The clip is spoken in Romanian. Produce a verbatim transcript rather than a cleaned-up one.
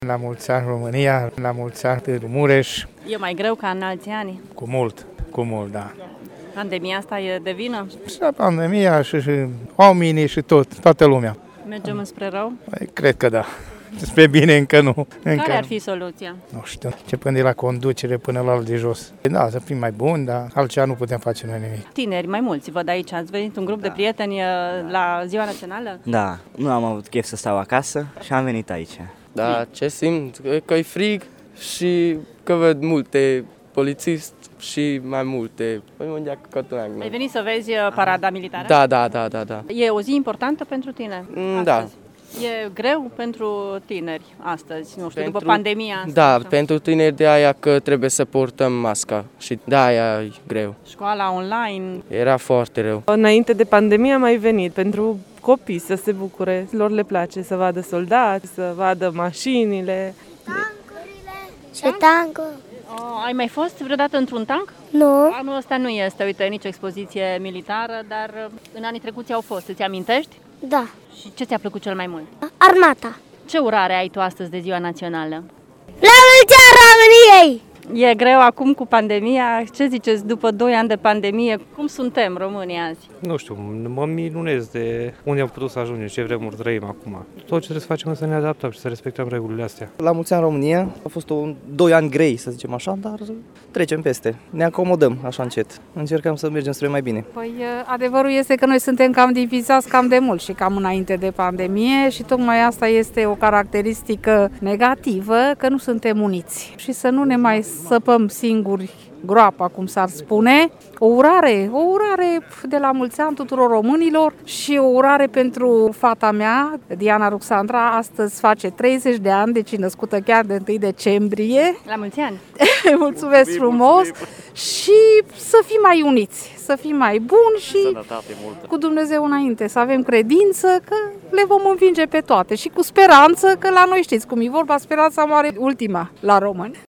La mulți ani România, la mulți ani Mureș. E mai greu ca în alți ani? Cu mult, cu mult, da. Pandemia asta e de vină? Și pandemia și, și oamenii și tot, toată lumea. Mergem înspre rău? Cred că da. Spre bine încă nu. Încă Care ar nu. fi soluția? Nu știu, începând de la conducere până la de jos. Da, să fim mai buni, dar altceva nu putem face noi nimic. Tineri, mai mulți, văd aici. Ați venit un grup da. de prieteni la Ziua Națională? Da, nu am avut chef să stau acasă și am venit aici. Da, ce simt? Că e frig și că văd multe polițiști și mai multe. Ai venit să vezi parada militară? Da, da, da, da, da. E o zi importantă pentru tine? Mm, da. E greu pentru tineri astăzi, nu știu, pentru, după pandemia asta? Da, așa. pentru tineri de aia că trebuie să purtăm masca și de aia e greu. Școala online? Era foarte rău. Înainte de pandemie am mai venit pentru copii să se bucure. Lor le place să vadă soldați, să vadă mașinile. Tancurile și tancul. Oh, ai mai fost vreodată într-un tank? Nu. Anul ăsta nu este, uite, nici expoziție militară, dar în anii trecuți au fost. Îți amintești? Da. Și ce ți-a plăcut cel mai mult? Armata. Ce urare ai tu astăzi de Ziua Națională? La mulți ani României! E greu acum cu pandemia. Ce ziceți după doi ani de pandemie? Cum suntem românii azi? Nu știu, mă minunez de unde am putut să ajungem, ce vremuri trăim acum. Tot ce trebuie să facem este să ne adaptăm și să respectăm regulile astea. La mulți ani România, a fost un doi ani grei, să zicem așa, dar trecem peste. Ne acomodăm așa încet. Încercăm să mergem spre mai bine. Păi adevărul este că noi suntem cam divizați cam de mult și cam înainte de pandemie și tocmai asta este o caracteristică negativă, că nu suntem uniți. Și să nu ne mai săpăm singuri groapa, cum s-ar spune. O urare, o urare de la mulți ani tuturor românilor și o urare pentru fata mea, Diana Ruxandra, astăzi face treizeci de ani, deci născută chiar de întâi decembrie. La mulți ani! Mulțumesc frumos și să fim mai uniți, să fim mai buni și cu Dumnezeu înainte, să avem credință că le vom învinge pe toate și cu speranță că la noi știți cum e vorba, speranța moare ultima la români.